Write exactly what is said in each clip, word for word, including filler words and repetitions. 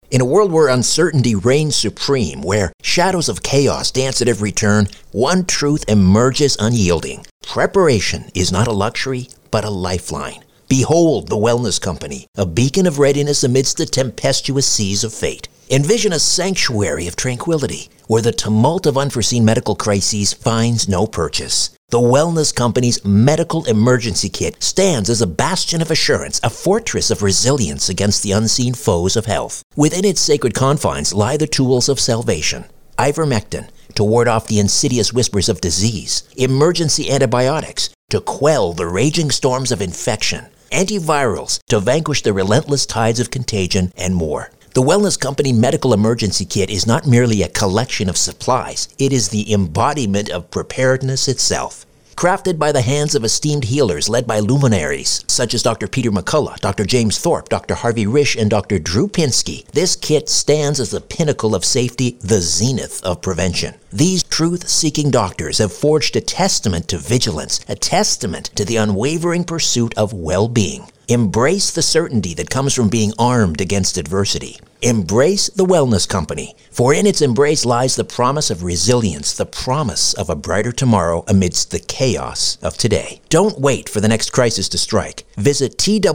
In a world where uncertainty reigns supreme, where shadows of chaos dance at every turn, one truth emerges unyielding. Preparation is not a luxury, but a lifeline. Behold the Wellness Company, a beacon of readiness amidst the tempestuous seas of fate. Envision a sanctuary of tranquility, where the tumult of unforeseen medical crises finds no purchase. The Wellness Company's Medical Emergency Kit stands as a bastion of assurance, a fortress of resilience against the unseen foes of health. Within its sacred confines lie the tools of salvation. Ivermectin, to ward off the insidious whispers of disease. Emergency antibiotics, to quell the raging storms of infection. Antivirals, to vanquish the relentless tides of contagion, and more. The Wellness Company Medical Emergency Kit is not merely a collection of supplies. It is the embodiment of preparedness itself. Crafted by the hands of esteemed healers led by luminaries such as Doctor Peter McCullough, Doctor James Thorpe, Doctor Harvey Risch, and Doctor Drew Pinsky, this kit stands as the pinnacle of safety, the zenith of prevention. These truth-seeking doctors have forged a testament to vigilance, a testament to the unwavering pursuit of well-being. Embrace the certainty that comes from being armed against adversity. Embrace the Wellness Company, for in its embrace lies the promise of resilience, the promise of a brighter tomorrow amidst the chaos of today. Don't wait for the next crisis to strike. Visit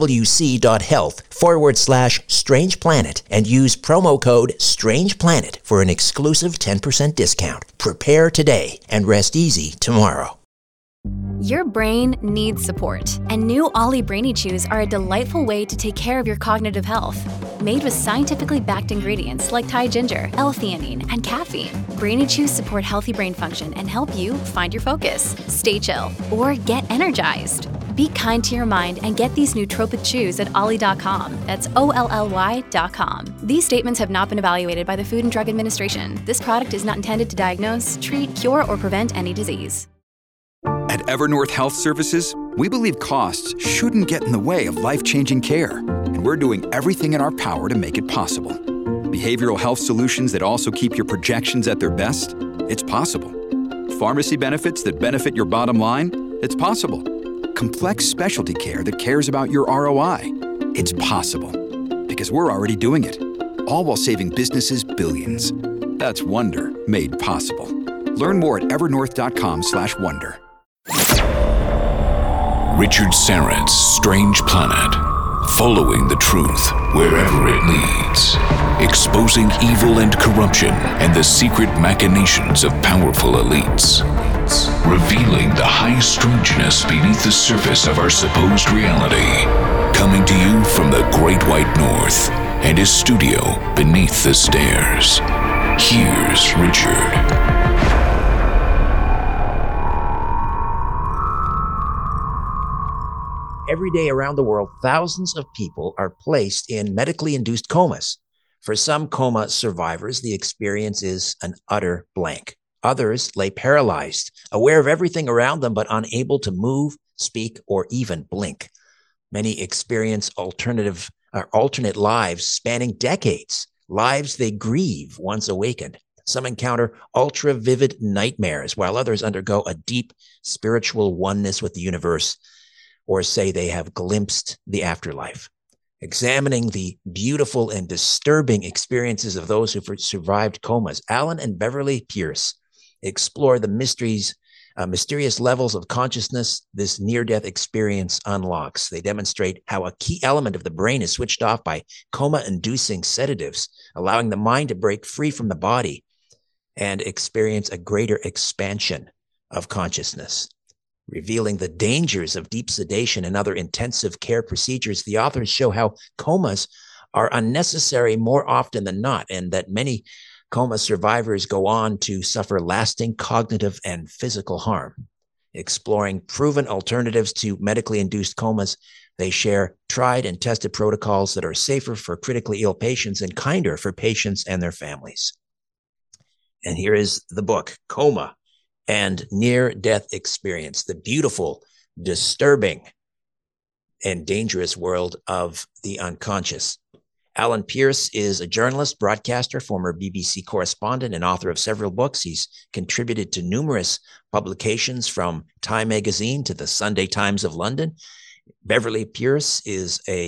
twc.health forward slash Strange Planet and use promo code Strange Planet for an exclusive ten percent discount. Prepare today and rest easy tomorrow. Your brain needs support, and new Ollie Brainy Chews are a delightful way to take care of your cognitive health. Made with scientifically backed ingredients like Thai ginger, L-theanine, and caffeine, Brainy Chews support healthy brain function and help you find your focus, stay chill, or get energized. Be kind to your mind and get these nootropic chews at ollie dot com. That's O L L Y dot com. These statements have not been evaluated by the Food and Drug Administration. This product is not intended to diagnose, treat, cure, or prevent any disease. At Evernorth Health Services, we believe costs shouldn't get in the way of life-changing care, and we're doing everything in our power to make it possible. Behavioral health solutions that also keep your projections at their best? It's possible. Pharmacy benefits that benefit your bottom line? It's possible. Complex specialty care that cares about your R O I? It's possible. Because we're already doing it. All while saving businesses billions. That's Wonder made possible. Learn more at evernorth.com slash wonder. Richard Syrett's Strange Planet. Following the truth wherever it leads. Exposing evil and corruption and the secret machinations of powerful elites. Revealing the high strangeness beneath the surface of our supposed reality. Coming to you from the Great White North and his studio beneath the stairs. Here's Richard. Every day around the world, thousands of people are placed in medically induced comas. For some coma survivors, the experience is an utter blank. Others lay paralyzed, aware of everything around them, but unable to move, speak, or even blink. Many experience alternative or alternate lives spanning decades, lives they grieve once awakened. Some encounter ultra-vivid nightmares, while others undergo a deep spiritual oneness with the universe, or say they have glimpsed the afterlife. Examining the beautiful and disturbing experiences of those who survived comas, Alan and Beverly Pierce explore the mysteries, uh, mysterious levels of consciousness this near-death experience unlocks. They demonstrate how a key element of the brain is switched off by coma-inducing sedatives, allowing the mind to break free from the body and experience a greater expansion of consciousness. Revealing the dangers of deep sedation and other intensive care procedures, the authors show how comas are unnecessary more often than not, and that many coma survivors go on to suffer lasting cognitive and physical harm. Exploring proven alternatives to medically induced comas, they share tried and tested protocols that are safer for critically ill patients and kinder for patients and their families. And here is the book, Coma and Near-Death Experience, the beautiful, disturbing, and dangerous world of the unconscious. Alan Pierce is a journalist, broadcaster, former B B C correspondent, and author of several books. He's contributed to numerous publications from Time magazine to the Sunday Times of London. Beverly Pierce is a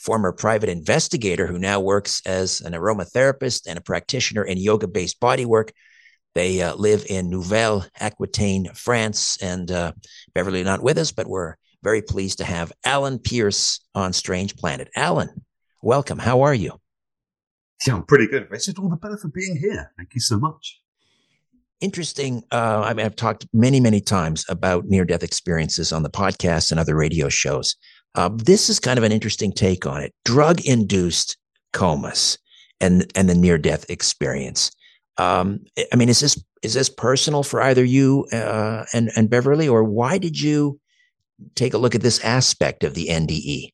former private investigator who now works as an aromatherapist and a practitioner in yoga-based bodywork. They uh, live in Nouvelle-Aquitaine, France. And uh, Beverly not with us, but we're very pleased to have Alan Pierce on Strange Planet. Alan, welcome. How are you? Yeah, I'm pretty good, Richard. All the better for being here. Thank you so much. Interesting. Uh, I mean, I've talked many, many times about near-death experiences on the podcast and other radio shows. Uh, this is kind of an interesting take on it. Drug-induced comas and and the near-death experience. Um, I mean, is this is this personal for either you uh, and and Beverly, or why did you take a look at this aspect of the N D E?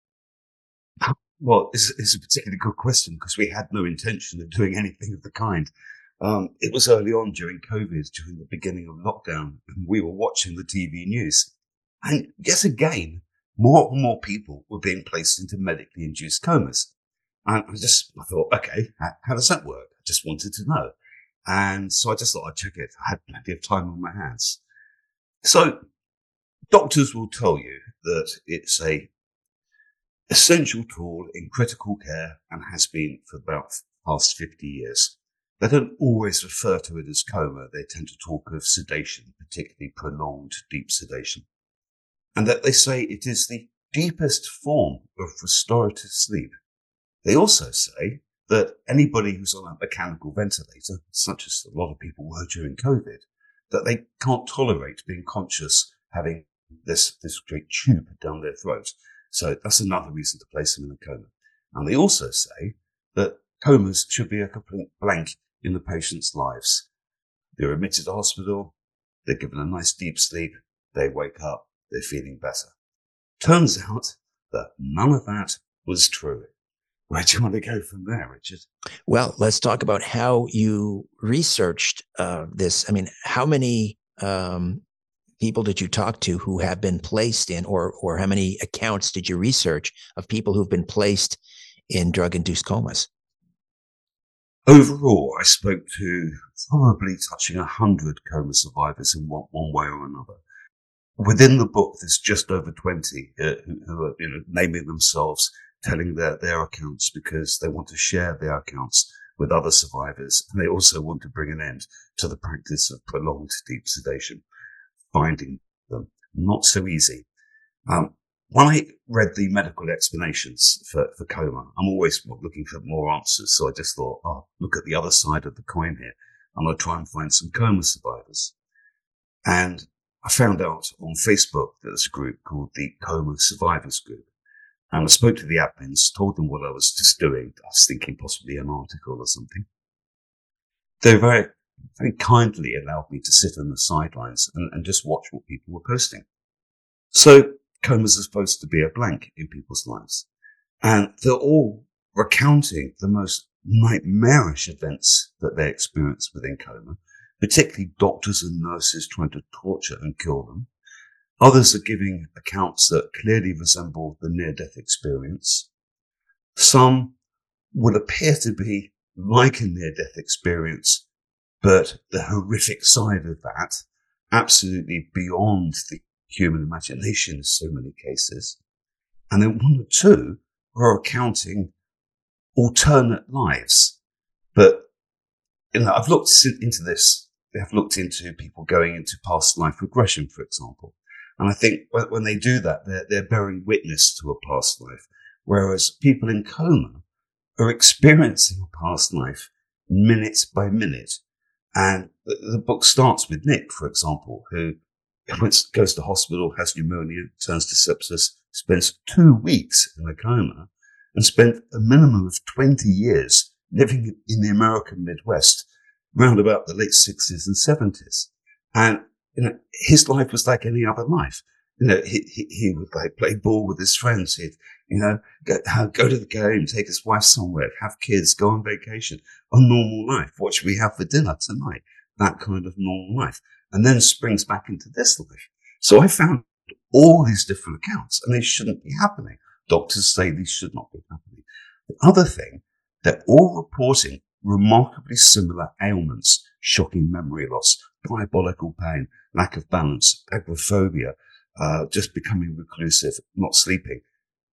Well, it's, it's a particularly good question because we had no intention of doing anything of the kind. Um, it was early on during COVID, during the beginning of lockdown, and we were watching the T V news. And yet again, more and more people were being placed into medically induced comas. And I just, I thought, okay, how, how does that work? I just wanted to know. And so I just thought I'd check it. I had plenty of time on my hands. So doctors will tell you that it's a essential tool in critical care and has been for about the past fifty years. They don't always refer to it as coma. They tend to talk of sedation, particularly prolonged deep sedation. And that they say it is the deepest form of restorative sleep. They also say that anybody who's on a mechanical ventilator, such as a lot of people were during COVID, that they can't tolerate being conscious having this, this great tube down their throat. So that's another reason to place them in a coma. And they also say that comas should be a complete blank in the patient's lives. They're admitted to hospital, they're given a nice deep sleep, they wake up, they're feeling better. Turns out that none of that was true. Where do you want to go from there, Richard? Well, let's talk about how you researched uh, this. I mean, how many um, people did you talk to who have been placed in, or or how many accounts did you research of people who've been placed in drug-induced comas? Overall, I spoke to probably touching a hundred coma survivors in one, one way or another. Within the book, there's just over twenty uh, who, who are, you know, naming themselves, telling their, their accounts because they want to share their accounts with other survivors. And they also want to bring an end to the practice of prolonged deep sedation. Finding them not so easy. Um, when I read the medical explanations for, for coma, I'm always looking for more answers. So I just thought, oh, look at the other side of the coin here. I'm going to try and find some coma survivors. And I found out on Facebook that there's a group called the Coma Survivors Group. And I spoke to the admins, told them what I was just doing. I was thinking possibly an article or something. They very, very kindly allowed me to sit on the sidelines and, and just watch what people were posting. So comas are supposed to be a blank in people's lives. And they're all recounting the most nightmarish events that they experience within coma, particularly doctors and nurses trying to torture and kill them. Others are giving accounts that clearly resemble the near-death experience. Some would appear to be like a near-death experience, but the horrific side of that, absolutely beyond the human imagination in so many cases. And then one or two are recounting alternate lives. But, you know, I've looked into this. I've looked into people going into past life regression, for example. And I think when they do that, they're, they're bearing witness to a past life. Whereas people in coma are experiencing a past life minute by minute. And the, the book starts with Nick, for example, who goes to hospital, has pneumonia, turns to sepsis, spends two weeks in a coma, and spent a minimum of twenty years living in the American Midwest, round about the late sixties and seventies. And, you know, his life was like any other life. You know, he, he, he would like play ball with his friends. He'd, you know, go, go to the game, take his wife somewhere, have kids, go on vacation, a normal life. What should we have for dinner tonight? That kind of normal life. And then springs back into this life. So I found all these different accounts, and they shouldn't be happening. Doctors say these should not be happening. The other thing, they're all reporting remarkably similar ailments: shocking memory loss, diabolical pain, lack of balance, agoraphobia, uh, just becoming reclusive, not sleeping.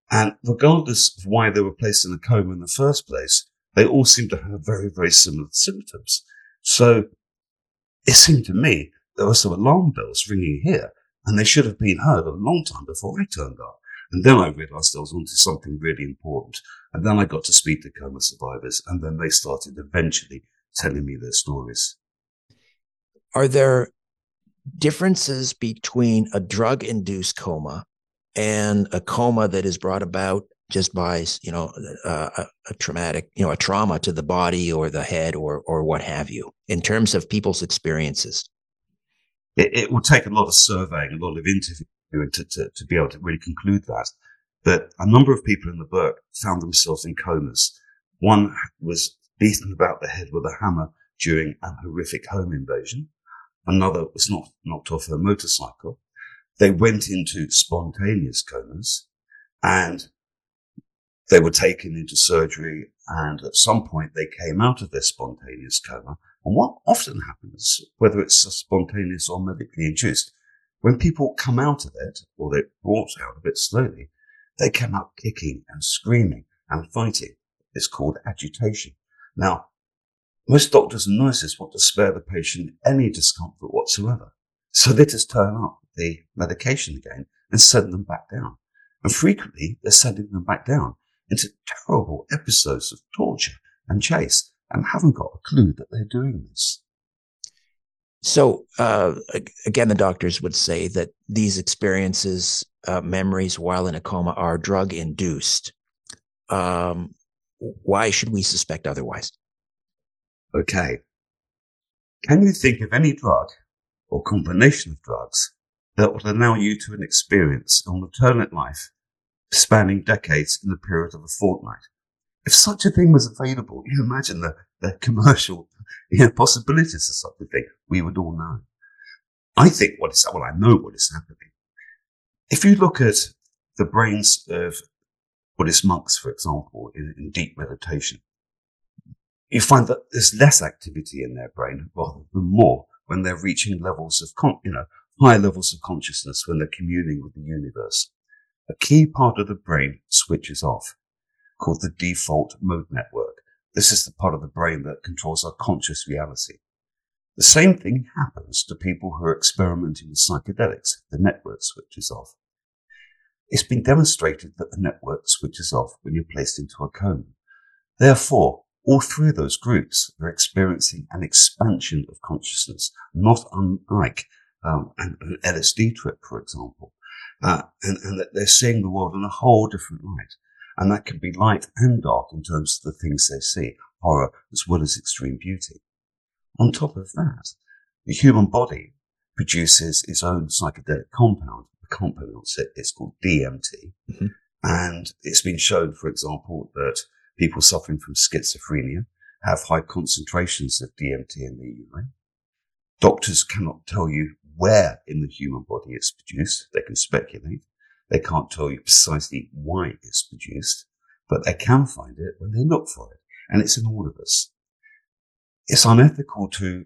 And regardless of why they were placed in a coma in the first place, they all seemed to have very, very similar symptoms. So it seemed to me there were some alarm bells ringing here, and they should have been heard a long time before I turned up. And then I realized I was onto something really important. And then I got to speak to coma survivors, and then they started eventually telling me their stories. Are there differences between a drug-induced coma and a coma that is brought about just by, you know, uh, a, a traumatic, you know, a trauma to the body or the head or or what have you, in terms of people's experiences? It, it will take a lot of surveying, a lot of interviewing to, to, to be able to really conclude that. But a number of people in the book found themselves in comas. One was beaten about the head with a hammer during a horrific home invasion. Another was knocked, knocked off her motorcycle. They went into spontaneous comas, and they were taken into surgery, and at some point they came out of their spontaneous coma. And what often happens, whether it's spontaneous or medically induced, when people come out of it, or they're brought out of it slowly, they come out kicking and screaming and fighting. It's called agitation. Now, most doctors and nurses want to spare the patient any discomfort whatsoever. So they just turn up the medication again and send them back down. And frequently, they're sending them back down into terrible episodes of torture and chase, and haven't got a clue that they're doing this. So, uh, again, the doctors would say that these experiences, uh, memories while in a coma, are drug-induced. Um, why should we suspect otherwise? Okay. Can you think of any drug or combination of drugs that would allow you to experience an alternate life spanning decades in the period of a fortnight? If such a thing was available, you imagine the, the commercial you know, possibilities of such a thing. We would all know. I think what is, well, I know what is happening. If you look at the brains of Buddhist monks, for example, in, in deep meditation, you find that there's less activity in their brain rather than more when they're reaching levels of, con- you know, higher levels of consciousness, when they're communing with the universe. A key part of the brain switches off, called the default mode network. This is the part of the brain that controls our conscious reality. The same thing happens to people who are experimenting with psychedelics. The network switches off. It's been demonstrated that the network switches off when you're placed into a coma. Therefore, all three of those groups are experiencing an expansion of consciousness, not unlike um, an, an L S D trip, for example. Uh, and, and that they're seeing the world in a whole different light. And that can be light and dark in terms of the things they see, horror as well as extreme beauty. On top of that, the human body produces its own psychedelic compound. The compound it's called D M T. Mm-hmm. And it's been shown, for example, that people suffering from schizophrenia have high concentrations of D M T in their urine. Doctors cannot tell you where in the human body it's produced. They can speculate. They can't tell you precisely why it's produced, but they can find it when they look for it. And it's in all of us. It's unethical to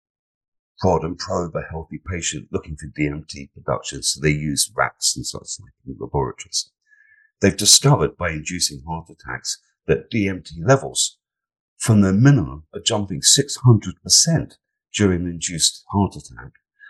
prod and probe a healthy patient looking for D M T production, so they use rats and such like in laboratories. They've discovered by inducing heart attacks that D M T levels from the minimum are jumping six hundred percent during an induced heart attack.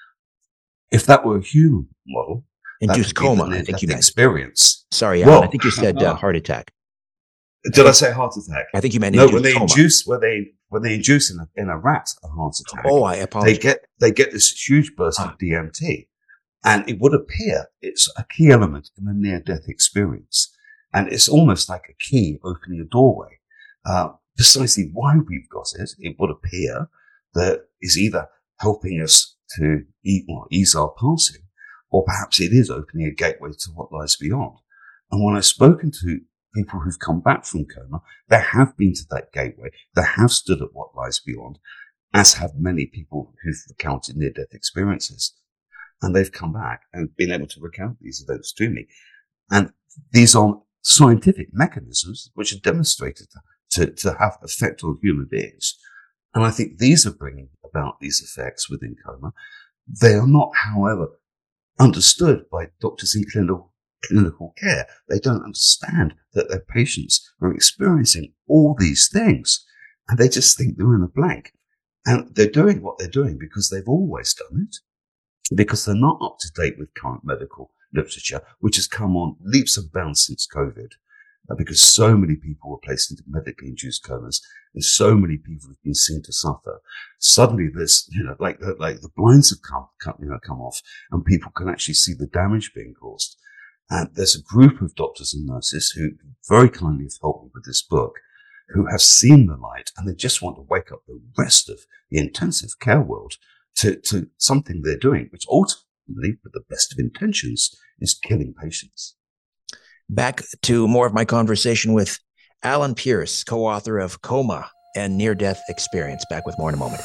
If that were a human model, induced coma, I think you meant. Experience. Sorry, Alan, well, I think you said uh, heart attack. Did I say heart attack? I think you meant no. Induced When they coma. induce, when they when they induce in a, in a rat a heart attack, oh, I apologize. They get they get this huge burst ah. of D M T, and it would appear it's a key element in the near-death experience, and it's almost like a key opening a doorway. Uh, precisely why we've got it, it would appear that is either helping us to eat, well, ease our passing, or perhaps it is opening a gateway to what lies beyond. And when I've spoken to people who've come back from coma, they have been to that gateway, they have stood at what lies beyond, as have many people who've recounted near-death experiences. And they've come back and been able to recount these events to me. And these are scientific mechanisms which are demonstrated to, to have effect on human beings. And I think these are bringing about these effects within coma. They are not, however, understood by doctors in clinical, clinical care. They don't understand that their patients are experiencing all these things, and they just think they're in a blank. And they're doing what they're doing because they've always done it, because they're not up to date with current medical literature, which has come on leaps and bounds since COVID, uh, because so many people were placed into medically induced comas, and so many people have been seen to suffer. Suddenly, there's, you know, like the, like the blinds have come, come, you know, come off, and people can actually see the damage being caused. And there's a group of doctors and nurses who very kindly have helped me with this book, who have seen the light, and they just want to wake up the rest of the intensive care world to, to something they're doing, which ultimately, with the best of intentions, is killing patients. Back to more of my conversation with Alan Pierce, co-author of Coma and Near-Death Experience. Back with more in a moment.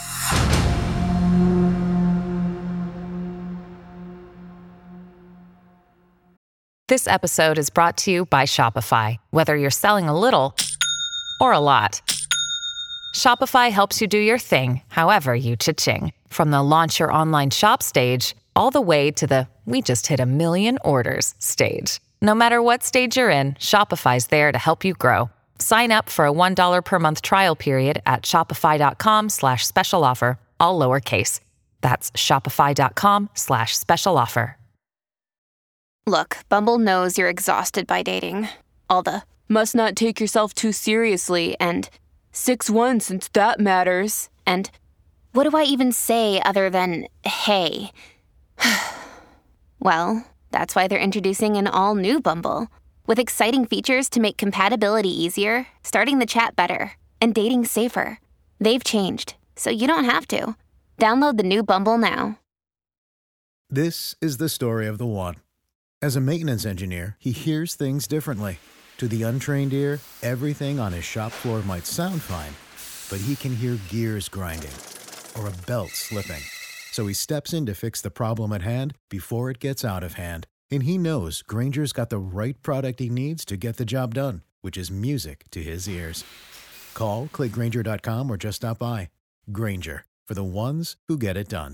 This episode is brought to you by Shopify. Whether you're selling a little or a lot, Shopify helps you do your thing, however you cha-ching. From the launch your online shop stage, all the way to the we just hit a million orders stage. No matter what stage you're in, Shopify's there to help you grow. Sign up for a one dollar per month trial period at shopify.com slash special offer, all lowercase. That's shopify.com slash special offer. Look, Bumble knows you're exhausted by dating. All the must not take yourself too seriously and six one since that matters. And what do I even say other than hey? Well, that's why they're introducing an all-new Bumble with exciting features to make compatibility easier, starting the chat better, and dating safer. They've changed, so you don't have to. Download the new Bumble now. This is the story of the one. As a maintenance engineer, he hears things differently. To the untrained ear, everything on his shop floor might sound fine, but he can hear gears grinding or a belt slipping. So he steps in to fix the problem at hand before it gets out of hand. And he knows Grainger's got the right product he needs to get the job done, which is music to his ears. Call, click Grainger dot com, or just stop by. Grainger, for the ones who get it done.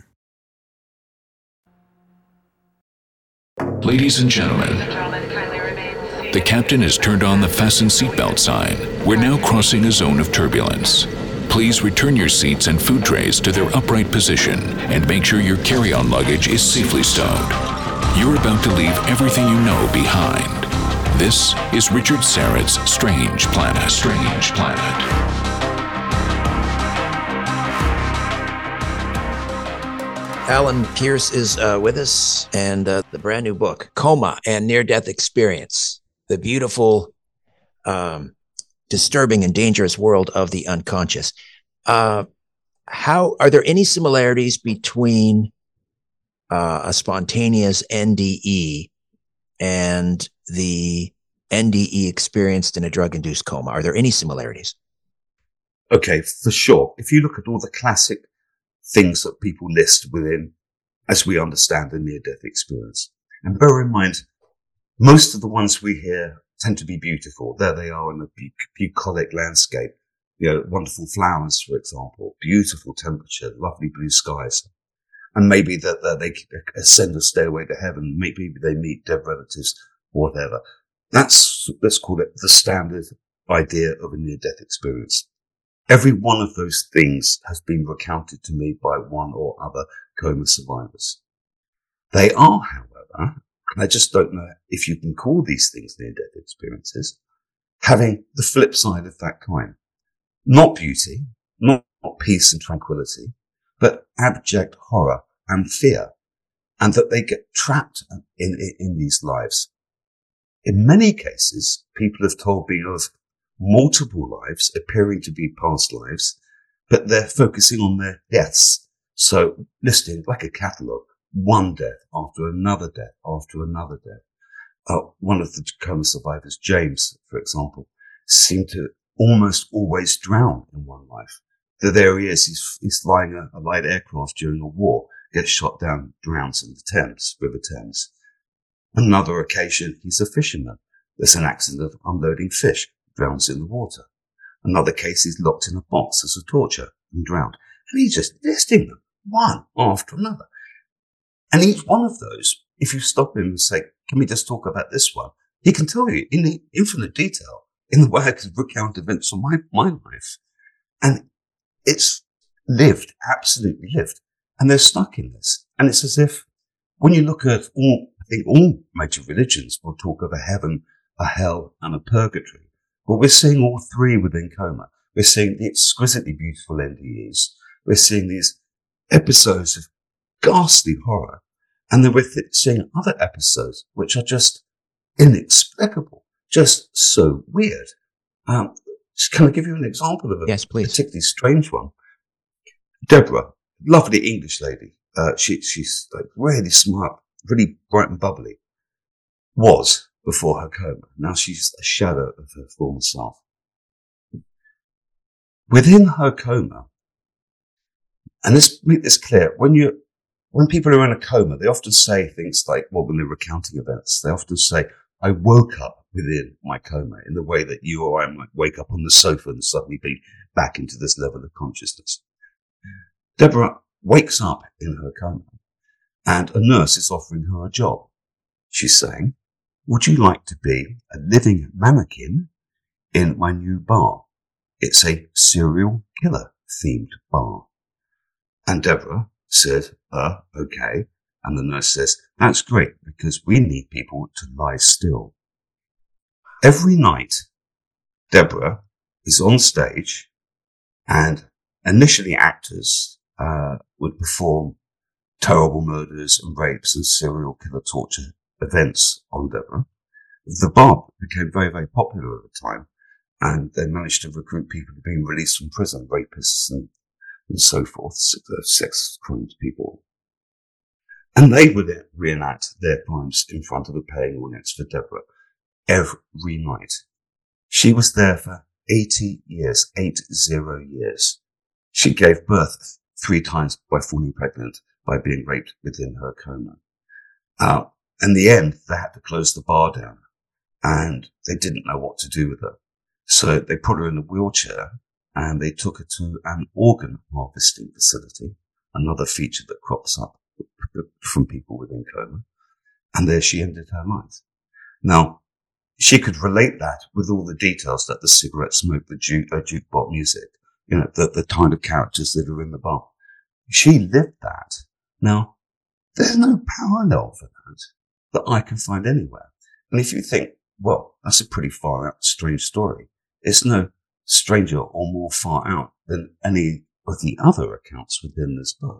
Ladies and gentlemen, the captain has turned on the fasten seatbelt sign. We're now crossing a zone of turbulence. Please return your seats and food trays to their upright position and make sure your carry-on luggage is safely stowed. You're about to leave everything you know behind. This is Richard Syrett's Strange Planet. Strange Planet. Alan Pierce is uh, with us, and uh, the brand new book, Coma and Near-Death Experience, the beautiful, um, disturbing, and dangerous world of the unconscious. Uh, how are there any similarities between uh, a spontaneous N D E and the N D E experienced in a drug-induced coma? Are there any similarities? Okay, for sure. If you look at all the classic things that people list within, as we understand, the near-death experience. And bear in mind, most of the ones we hear tend to be beautiful. There they are in a bu- bucolic landscape. You know, wonderful flowers, for example, beautiful temperature, lovely blue skies. And maybe that, that they ascend a stairway to heaven. Maybe they meet dead relatives, whatever. That's, let's call it the standard idea of a near-death experience. Every one of those things has been recounted to me by one or other coma survivors. They are, however, and I just don't know if you can call these things near-death experiences, having the flip side of that coin. Not beauty, not, not peace and tranquility, but abject horror and fear, and that they get trapped in, in, in these lives. In many cases, people have told me of multiple lives appearing to be past lives, but they're focusing on their deaths. So listing like a catalogue, one death after another death after another death. Uh, one of the coma survivors, James, for example, seemed to almost always drown in one life. That there he is, he's, he's flying a, a light aircraft during a war, gets shot down, drowns in the Thames, River Thames. Another occasion, he's a fisherman. There's an accident of unloading fish, drowns in the water. Another case, he's locked in a box as a torture and drowned. And he's just listing them, one after another. And each one of those if you stop him and say, can we just talk about this one? He can tell you in infinite detail in the way I could recount events from my, my life. And it's lived, absolutely lived. And they're stuck in this. And it's as if when you look at all, I think all major religions will talk of a heaven, a hell, and a purgatory. But we're seeing all three within Coma. We're seeing the exquisitely beautiful N D Es. We're seeing these episodes of ghastly horror. And then we're th- seeing other episodes which are just inexplicable, just so weird. Um, can I give you an example of a yes, please. particularly strange one? Deborah, lovely English lady. Uh, she, she's like really smart, really bright and bubbly. Was before her coma. Now she's a shadow of her former self. Within her coma, and let's make this clear, when you, when people are in a coma, they often say things like, well, when they're recounting events, they often say, I woke up within my coma in the way that you or I might wake up on the sofa and suddenly be back into this level of consciousness. Deborah wakes up in her coma and a nurse is offering her a job. She's saying, would you like to be a living mannequin in my new bar? It's a serial killer themed bar. And Deborah said, uh, okay. And the nurse says, that's great because we need people to lie still. Every night, Deborah is on stage and initially actors uh, would perform terrible murders and rapes and serial killer torture events on Deborah. The bar became very, very popular over time and they managed to recruit people who had been released from prison, rapists and, and so forth, sex crimes people. And they would reenact their crimes in front of a paying audience for Deborah every night. She was there for eighty years, eight zero years. She gave birth three times by falling pregnant, by being raped within her coma. Uh, in the end, they had to close the bar down and they didn't know what to do with her. So they put her in a wheelchair and they took her to an organ harvesting facility, another feature that crops up from people within coma. And there she ended her life. Now, she could relate that with all the details that the cigarette smoke, the juke, uh, jukebox music, you know, the, the kind of characters that are in the bar. She lived that. Now, there's no parallel for that that I can find anywhere. And if you think, well, that's a pretty far out, strange story, it's no stranger or more far out than any of the other accounts within this book.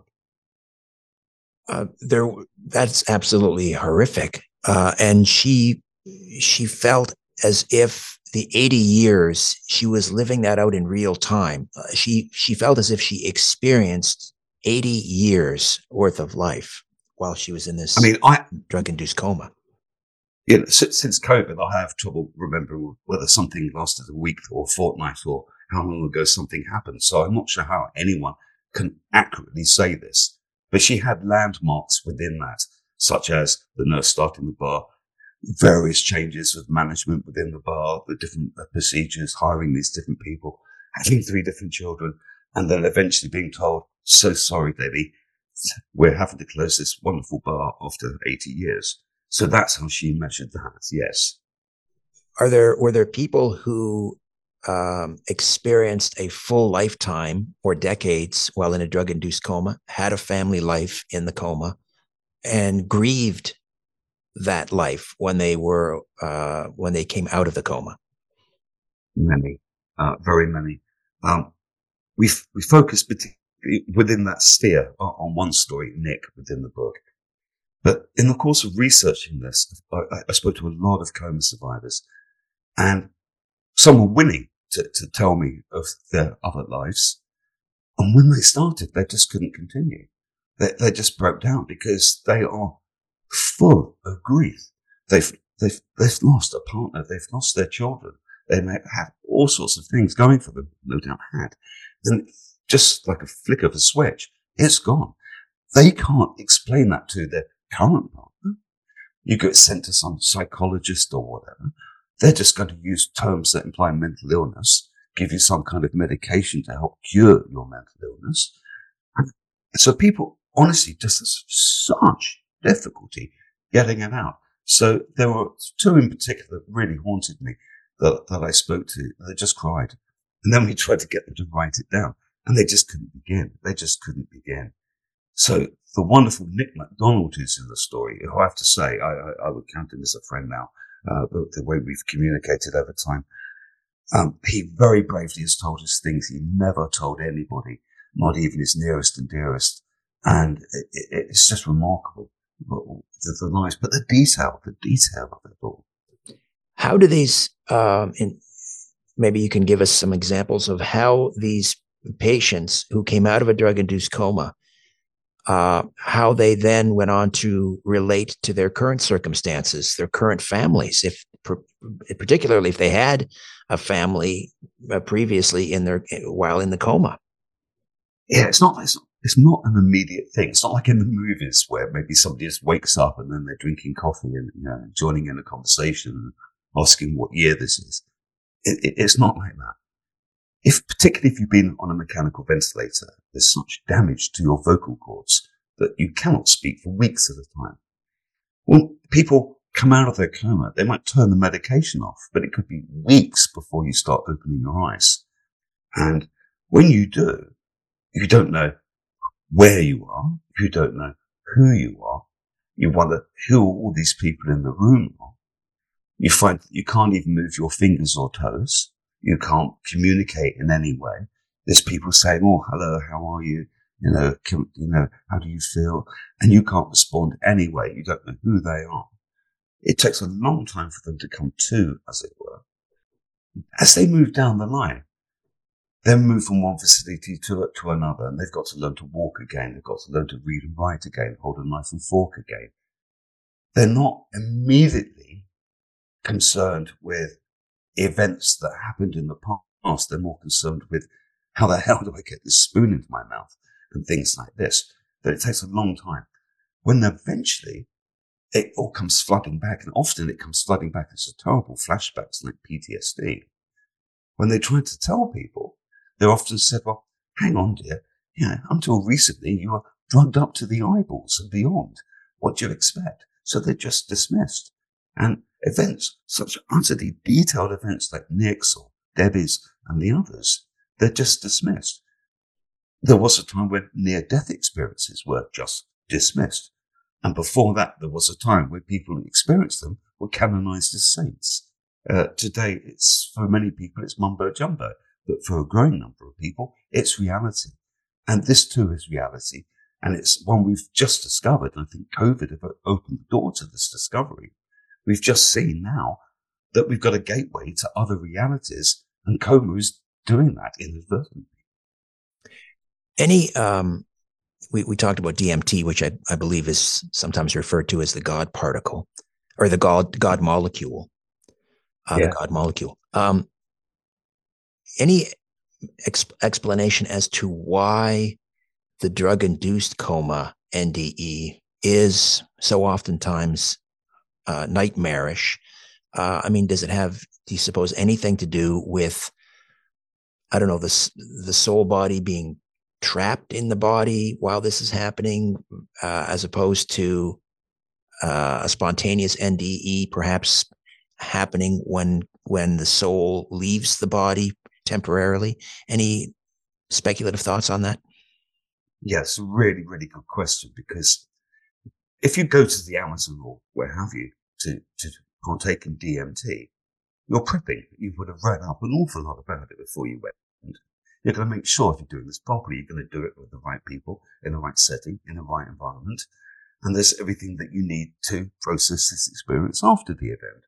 Uh, there, that's absolutely horrific. Uh, and she, she felt as if the eighty years she was living that out in real time. Uh, she, she felt as if she experienced eighty years worth of life while she was in this I mean, I, drug-induced coma. You know, since, since COVID, I have trouble remembering whether something lasted a week or a fortnight or how long ago something happened. So I'm not sure how anyone can accurately say this. But she had landmarks within that, such as the nurse starting the bar, various changes of management within the bar, the different procedures, hiring these different people, having three different children, and then eventually being told, so sorry, baby, we're having to close this wonderful bar after eighty years. So that's how she measured that, yes. Are there, were there people who um, experienced a full lifetime or decades while in a drug-induced coma, had a family life in the coma, and grieved that life when they were, uh, when they came out of the coma? Many, uh, very many. Um, we, we focus particularly within that sphere on one story, Nick, within the book. But in the course of researching this, I, I spoke to a lot of coma survivors, and some were willing to, to tell me of their other lives. And when they started, they just couldn't continue. They, they just broke down because they are full of grief. They've, they've, they've lost a partner. They've lost their children. They may have all sorts of things going for them, no doubt had. And just like a flick of a switch, it's gone. They can't explain that to their current partner. You get sent to some psychologist or whatever. They're just going to use terms that imply mental illness, give you some kind of medication to help cure your mental illness. And so people honestly just have such difficulty getting it out. So there were two in particular that really haunted me that, that I spoke to. They just cried. And then we tried to get them to write it down, and they just couldn't begin. They just couldn't begin. So the wonderful Nick MacDonald who's in the story, who I have to say, I, I, I would count him as a friend now, uh, but the way we've communicated over time, um, he very bravely has told us things he never told anybody, not even his nearest and dearest. And it, it, it's just remarkable, the, the lies, but the detail, the detail of it all. How do these, um, in, maybe you can give us some examples of how these patients who came out of a drug-induced coma, uh, how they then went on to relate to their current circumstances, their current families, if particularly if they had a family uh, previously in their while in the coma. Yeah, it's not, it's not it's not an immediate thing. It's not like in the movies where maybe somebody just wakes up and then they're drinking coffee and, you know, joining in a conversation and asking what year this is. It, it, it's not like that. If, particularly if you've been on a mechanical ventilator, there's such damage to your vocal cords that you cannot speak for weeks at a time. When people come out of their coma, they might turn the medication off, but it could be weeks before you start opening your eyes. And when you do, you don't know where you are. You don't know who you are. You wonder who all these people in the room are. You find that you can't even move your fingers or toes. You can't communicate in any way. There's people saying, "Oh, hello, how are you? You know, can, you know, how do you feel?" And you can't respond anyway. You don't know who they are. It takes a long time for them to come to, as it were. As they move down the line, then move from one facility to, to another, and they've got to learn to walk again. They've got to learn to read and write again, hold a knife and fork again. They're not immediately concerned with events that happened in the past. They're more concerned with how the hell do I get this spoon into my mouth and things like this. But it takes a long time. When eventually it all comes flooding back, and often it comes flooding back as terrible flashbacks like P T S D. When they try to tell people, they're often said, "Well, hang on, dear. You know, until recently you were drugged up to the eyeballs and beyond. What do you expect?" So they're just dismissed. And events, such utterly detailed events like Nick's or Debbie's and the others, they're just dismissed. There was a time when near-death experiences were just dismissed. And before that, there was a time where people who experienced them were canonized as saints. Uh, today, it's, for many people, it's mumbo-jumbo. But for a growing number of people, it's reality. And this too is reality. And it's one we've just discovered. I think COVID have opened the door to this discovery. We've just seen now that we've got a gateway to other realities, and coma is doing that inadvertently. Any, um, we, we talked about D M T, which I, I believe is sometimes referred to as the God particle, or the God, God molecule, uh, yeah. the God molecule. Um, any exp- explanation as to why the drug-induced coma, N D E, is so oftentimes uh, nightmarish? Uh, I mean, does it have, do you suppose, anything to do with, I don't know, the, the soul body being trapped in the body while this is happening, uh, as opposed to uh, a spontaneous N D E perhaps happening when when the soul leaves the body temporarily? Any speculative thoughts on that? Yes, really, really good question, because if you go to the Amazon or where have you to, to partake in D M T, you're prepping. You would have read up an awful lot about it before you went. You're going to make sure if you're doing this properly, you're going to do it with the right people, in the right setting, in the right environment. And there's everything that you need to process this experience after the event.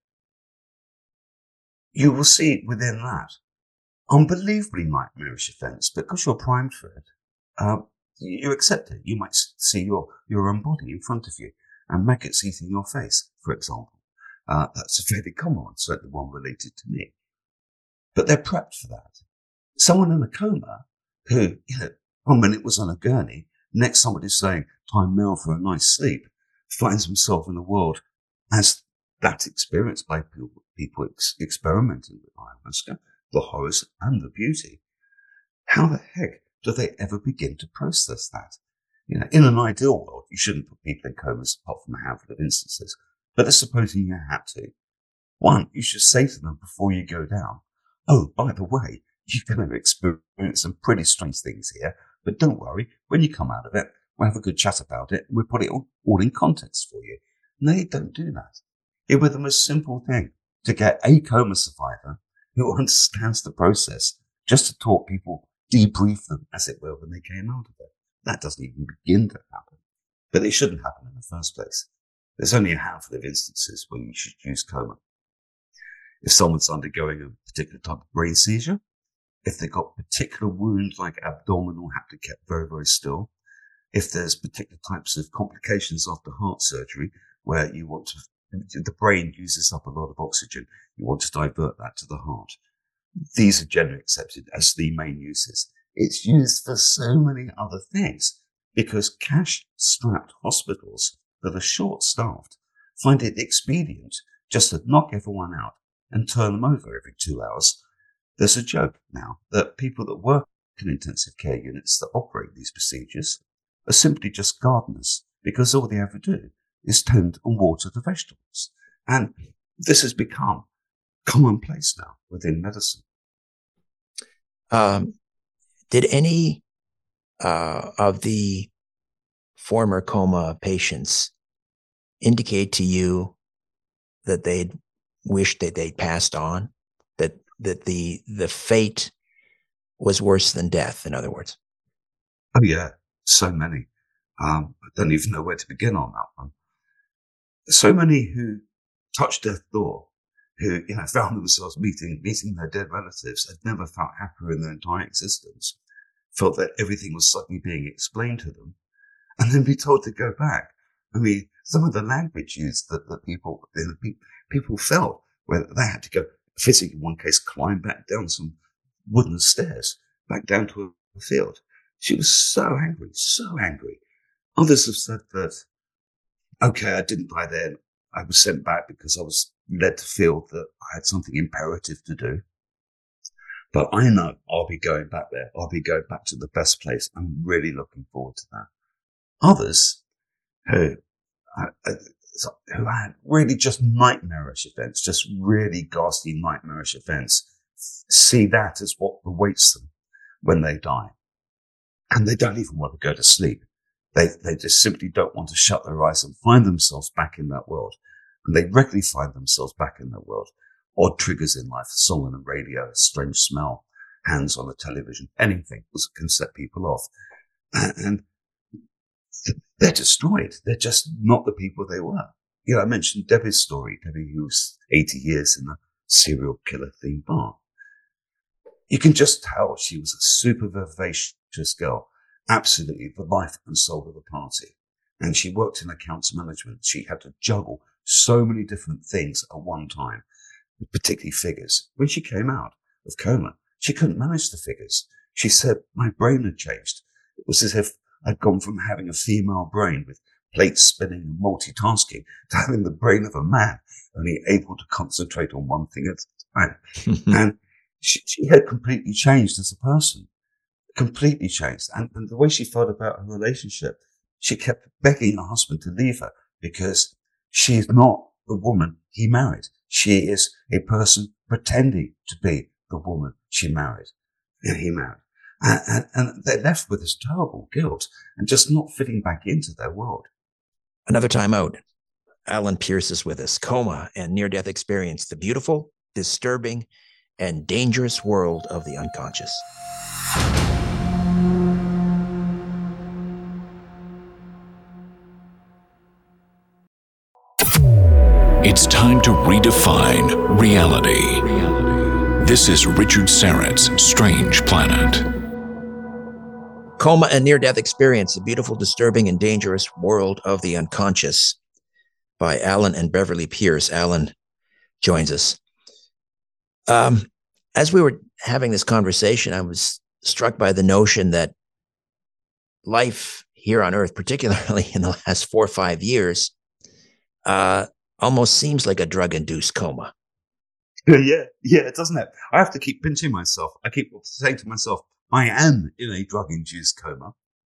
You will see within that unbelievably nightmarish events, because you're primed for it. Uh, you accept it. You might see your, your own body in front of you and maggots eating your face, for example. Uh, that's a fairly common one, certainly one related to me. But they're prepped for that. Someone in a coma who, you know, one minute was on a gurney, next somebody's saying, "Time now for a nice sleep," finds himself in a world as that experienced by people, people ex- experimenting with ayahuasca, the horrors and the beauty. How the heck do they ever begin to process that? You know, in an ideal world, you shouldn't put people in comas apart from a handful of instances. But let's suppose you had to. One, you should say to them before you go down, oh, by the way, you're going to experience some pretty strange things here, but don't worry, when you come out of it, we'll have a good chat about it, and we'll put it all, all in context for you. And they don't do that. It was the most simple thing to get a coma survivor who understands the process, just to talk people, debrief them, as it were, when they came out of it. That doesn't even begin to happen. But it shouldn't happen in the first place. There's only a handful of instances where you should use coma. If someone's undergoing a particular type of brain seizure, if they've got particular wounds like abdominal, have to keep very, very still, if there's particular types of complications after heart surgery where you want to, the brain uses up a lot of oxygen, you want to divert that to the heart. These are generally accepted as the main uses. It's used for so many other things because cash-strapped hospitals that are short-staffed find it expedient just to knock everyone out and turn them over every two hours. There's a joke now that people that work in intensive care units that operate these procedures are simply just gardeners because all they ever do is tend and water the vegetables. And this has become commonplace now within medicine. Um, did any uh, of the former coma patients indicate to you that they'd wished that they'd passed on, that that the the fate was worse than death, in other words? Oh, yeah, so many. Um, I don't even know where to begin on that one. So many who touched death door, who you know found themselves meeting meeting their dead relatives, had never felt happier in their entire existence, felt that everything was suddenly being explained to them, and then be told to go back. I mean, some of the language used that, that people you know, pe- people felt, where they had to go physically, in one case, climb back down some wooden stairs, back down to a field. She was so angry, so angry. Others have said that, okay, I didn't die then. I was sent back because I was led to feel that I had something imperative to do. But I know I'll be going back there. I'll be going back to the best place. I'm really looking forward to that. Others who, uh, who had really just nightmarish events, just really ghastly nightmarish events, see that as what awaits them when they die. And they don't even want to go to sleep. They they just simply don't want to shut their eyes and find themselves back in that world. And they regularly find themselves back in that world. Odd triggers in life, a song on the radio, a strange smell, hands on the television, anything that can set people off. And they're destroyed. They're just not the people they were. You know, I mentioned Debbie's story, Debbie who was eighty years in a serial killer themed bar. You can just tell she was a super vivacious girl. Absolutely the life and soul of the party. And she worked in accounts management. She had to juggle so many different things at one time, particularly figures. When she came out of coma, she couldn't manage the figures. She said, my brain had changed. It was as if I'd gone from having a female brain with plates spinning and multitasking to having the brain of a man, only able to concentrate on one thing at a time. And she, she had completely changed as a person. Completely changed. And, and the way she felt about her relationship, she kept begging her husband to leave her because she is not the woman he married. She is a person pretending to be the woman she married and he married. And, and, and they're left with this terrible guilt and just not fitting back into their world. Another time out. Alan Pierce is with us. Coma and near-death experience, the beautiful, disturbing, and dangerous world of the unconscious. It's time to redefine reality. This is Richard Syrett's Strange Planet. Coma and near-death experience, a beautiful, disturbing, and dangerous world of the unconscious by Alan and Beverly Pierce. Alan joins us. Um, as we were having this conversation, I was struck by the notion that life here on Earth, particularly in the last four or five years, uh, almost seems like a drug-induced coma. Yeah, yeah, doesn't it? I have to keep pinching myself. I keep saying to myself, I am in a drug-induced coma.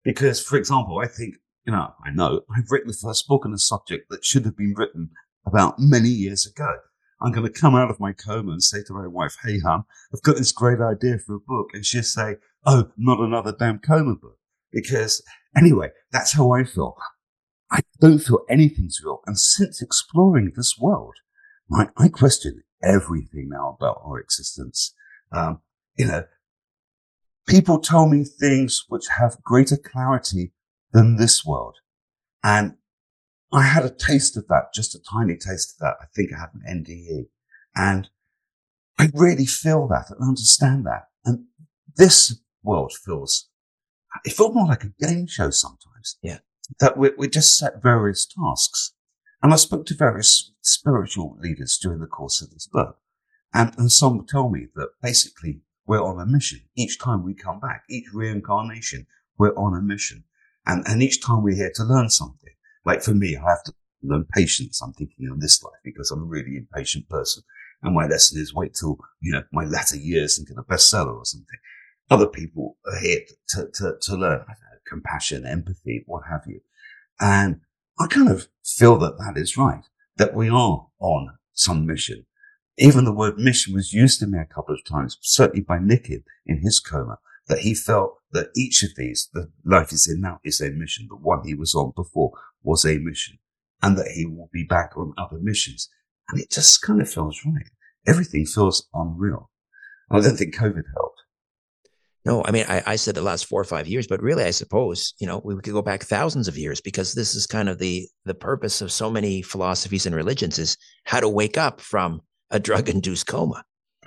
Because, for example, I think, you know, I know I've written the first book on a subject that should have been written about many years ago. I'm going to come out of my coma and say to my wife, hey, hon, I've got this great idea for a book. And she'll say, oh, not another damn coma book. Because anyway, that's how I feel. I don't feel anything's real. And since exploring this world, right, I question everything now about our existence. Um, you know, people tell me things which have greater clarity than this world. And I had a taste of that, just a tiny taste of that. I think I had an N D E. And I really feel that and understand that. And this world feels, it felt more like a game show sometimes. Yeah. That we, we just set various tasks. And I spoke to various spiritual leaders during the course of this book. And, and some tell me that basically we're on a mission. Each time we come back, each reincarnation, we're on a mission. And, and each time we're here to learn something. Like for me, I have to learn patience, I'm thinking, on this life, because I'm a really impatient person. And my lesson is wait till, you know, my latter years and get a bestseller or something. Other people are here to, to, to learn, I don't know, compassion, empathy, what have you. And I kind of feel that that is right, that we are on some mission. Even the word mission was used to me a couple of times, certainly by Nick in his coma, that he felt that each of these, the life he's in now is a mission. The one he was on before was a mission, and that he will be back on other missions. And it just kind of feels right. Everything feels unreal. I don't think COVID helped. No, I mean, I, I said the last four or five years, but really, I suppose, you know, we could go back thousands of years, because this is kind of the the purpose of so many philosophies and religions, is how to wake up from a drug-induced coma.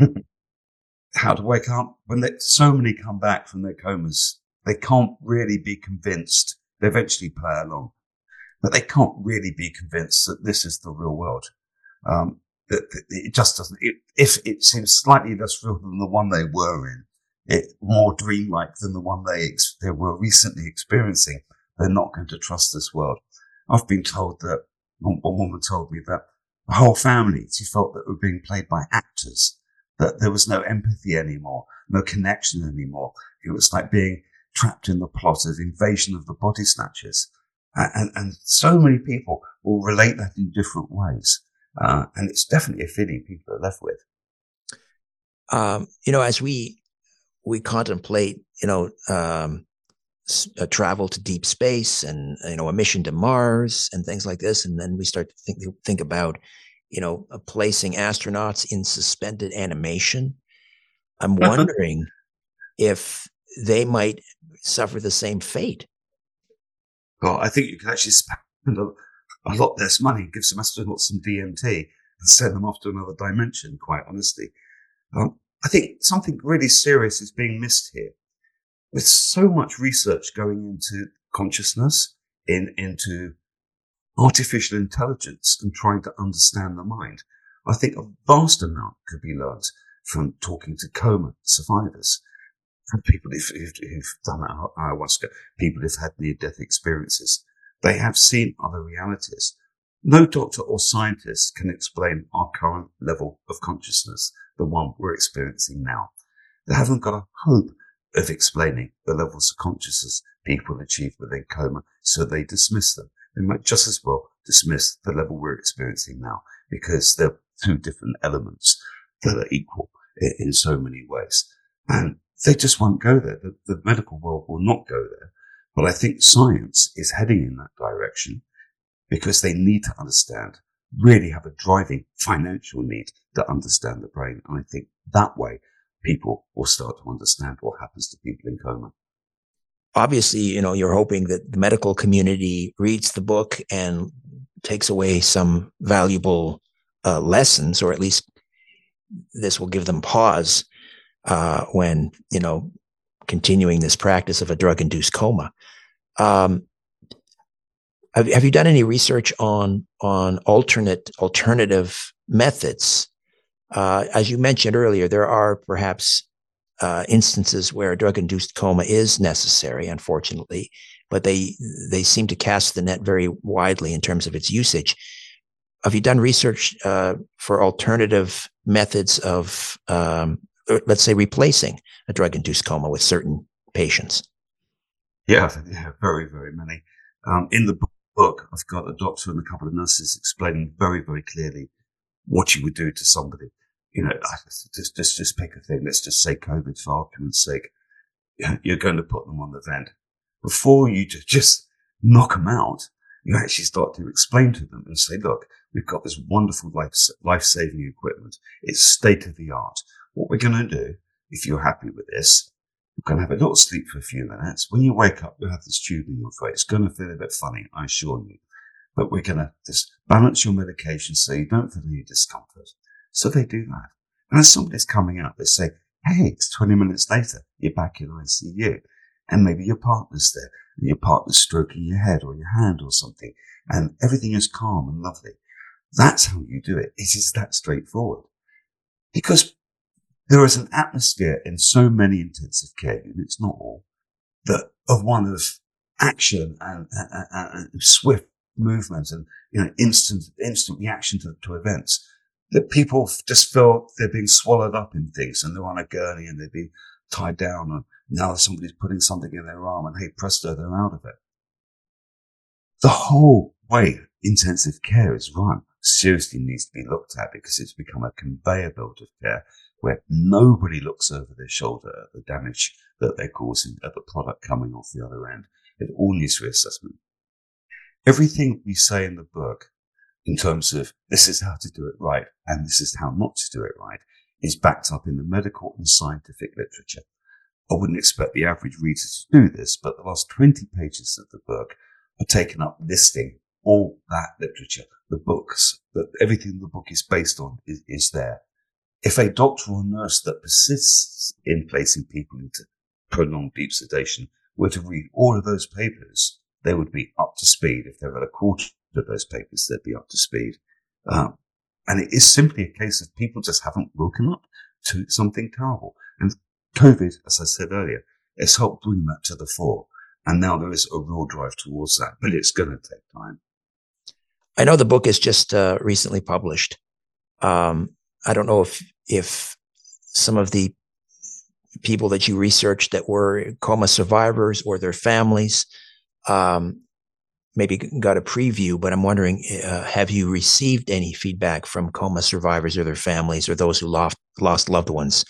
How to wake up when they, so many come back from their comas. They can't really be convinced. They eventually play along, but they can't really be convinced that this is the real world. Um, that, that it just doesn't. It, if it seems slightly less real than the one they were in, it more dreamlike than the one they ex- they were recently experiencing, they're not going to trust this world. I've been told that one, one woman told me that the whole family, she felt that were being played by actors. That there was no empathy anymore, no connection anymore. It was like being trapped in the plot of Invasion of the Body Snatchers. And, and, and so many people will relate that in different ways. Uh, and it's definitely a feeling people are left with. Um, you know, as we, we contemplate, you know, um, a travel to deep space and, you know, a mission to Mars and things like this. And then we start to think, think about, you know, uh, placing astronauts in suspended animation. I'm wondering if they might suffer the same fate. Well, I think you could actually spend a, a lot less money, give some astronauts some D M T and send them off to another dimension, quite honestly. Um, I think something really serious is being missed here. With so much research going into consciousness, in, into artificial intelligence and trying to understand the mind, I think a vast amount could be learned from talking to coma survivors, from people who've, who've done ayahuasca, people who've had near-death experiences. They have seen other realities. No doctor or scientist can explain our current level of consciousness, the one we're experiencing now. They haven't got a hope of explaining the levels of consciousness people achieve within coma, so they dismiss them. They might just as well dismiss the level we're experiencing now, because they're two different elements that are equal in, in so many ways. And they just won't go there. The, the medical world will not go there. But I think science is heading in that direction, because they need to understand, really have a driving financial need to understand the brain. And I think that way people will start to understand what happens to people in coma. Obviously, you know, you're hoping that the medical community reads the book and takes away some valuable uh, lessons, or at least this will give them pause uh, when, you know, continuing this practice of a drug-induced coma. Um, have, have you done any research on on alternate alternative methods? Uh, as you mentioned earlier, there are perhaps uh, instances where a drug-induced coma is necessary, unfortunately, but they they seem to cast the net very widely in terms of its usage. Have you done research uh, for alternative methods of, um, let's say, replacing a drug-induced coma with certain patients? Yeah, yeah, very, very many. Um, in the book, I've got a doctor and a couple of nurses explaining very, very clearly what you would do to somebody. You know, just, just, just pick a thing. Let's just say COVID for argument's sake. You're going to put them on the vent. Before you just knock them out, you actually start to explain to them and say, look, we've got this wonderful life, life-saving equipment. It's state of the art. What we're going to do, if you're happy with this, you're going to have a little sleep for a few minutes. When you wake up, you'll have this tube in your throat. It's going to feel a bit funny, I assure you. But we're going to just balance your medication so you don't feel any discomfort. So they do that. And as somebody's coming out, they say, hey, it's twenty minutes later. You're back in I C U. And maybe your partner's there. And your partner's stroking your head or your hand or something. And everything is calm and lovely. That's how you do it. It is that straightforward. Because there is an atmosphere in so many intensive care units, not all, that of one of action and, and, and, and swift movement and, you know, instant, instant reaction to, to events, that people just feel they're being swallowed up in things and they're on a gurney and they're being tied down and now somebody's putting something in their arm and hey presto, they're out of it. The whole way intensive care is run seriously needs to be looked at because it's become a conveyor belt of care where nobody looks over their shoulder at the damage that they're causing at the product coming off the other end. It all needs reassessment. Everything we say in the book in terms of this is how to do it right and this is how not to do it right is backed up in the medical and scientific literature. I wouldn't expect the average reader to do this, but the last twenty pages of the book are taken up listing all that literature, the books, that everything the book is based on is, is there. If a doctor or nurse that persists in placing people into prolonged deep sedation were to read all of those papers, they would be up to speed. If they read a quarter of those papers, they'd be up to speed. Um, and it is simply a case of people just haven't woken up to something terrible. And COVID, as I said earlier, has helped bring that to the fore. And now there is a real drive towards that, but it's going to take time. I know the book is just uh, recently published. Um, I don't know if if some of the people that you researched that were coma survivors or their families um, maybe got a preview, but I'm wondering, uh, have you received any feedback from coma survivors or their families or those who lost lost loved ones?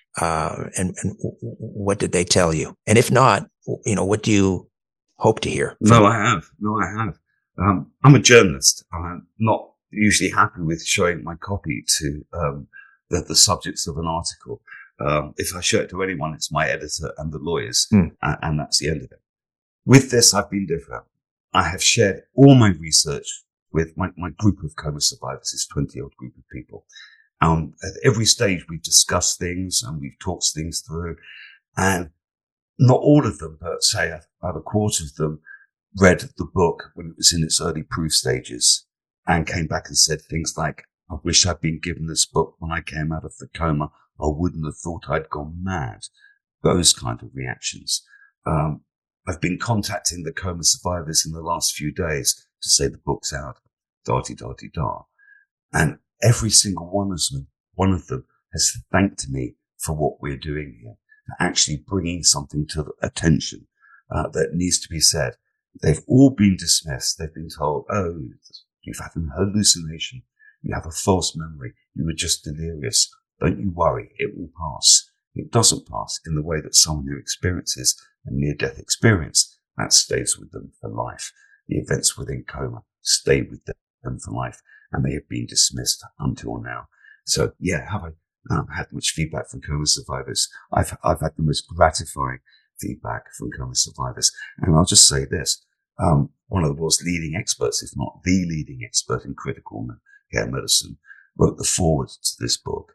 Uh, and, and what did they tell you? And if not, you know, what do you hope to hear? No, I have. No, I have. Um, I'm a journalist. I'm not usually happy with showing my copy to um, the, the subjects of an article. Um, if I show it to anyone, it's my editor and the lawyers, mm. and, and that's the end of it. With this, I've been different. I have shared all my research with my, my group of coma survivors, this twenty-odd group of people. Um, at every stage, we've discussed things and we've talked things through. And not all of them, but say about a quarter of them read the book when it was in its early proof stages and came back and said things like, I wish I'd been given this book when I came out of the coma. I wouldn't have thought I'd gone mad. Those kind of reactions. Um, I've been contacting the coma survivors in the last few days to say the book's out, da-di-da-di-da. And every single one of them, one of them has thanked me for what we're doing here, actually bringing something to the attention uh, that needs to be said. They've all been dismissed. They've been told, oh, you've had an hallucination. You have a false memory. You were just delirious. Don't you worry. It will pass. It doesn't pass in the way that someone who experiences a near-death experience, that stays with them for life. The events within coma stay with them for life, and they have been dismissed until now. So, yeah, have I um, had much feedback from coma survivors? I've I've had the most gratifying feedback from coma survivors. And I'll just say this, um, one of the world's leading experts, if not the leading expert in critical care medicine, wrote the foreword to this book.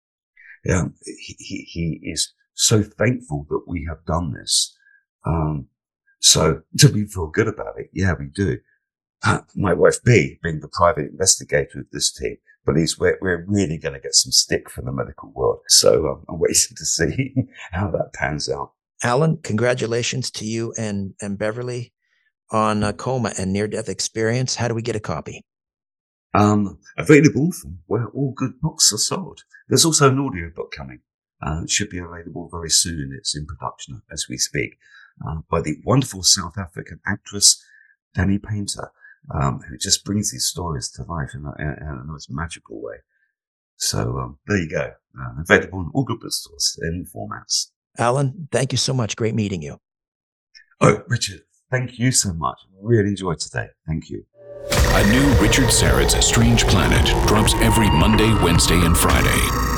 Um, he, he, he is so thankful that we have done this. Um, so do we feel good about it? Yeah, we do. Uh, my wife B, being the private investigator of this team, believes we're, we're really going to get some stick from the medical world. So um, I'm waiting to see how that pans out. Alan, congratulations to you and, and Beverly on uh, coma and near-death experience. How do we get a copy? Um, available from where all good books are sold. There's also an audio book coming. Uh, it should be available very soon. It's in production as we speak. uh, by the wonderful South African actress Danny Painter, um, who just brings these stories to life in a, in a most magical way. So um, there you go. Uh, available in all good bookstores in formats. Alan, thank you so much. Great meeting you. Oh, Richard, thank you so much. Really enjoyed today. Thank you. A new Richard Syrett's Strange Planet drops every Monday, Wednesday, and Friday.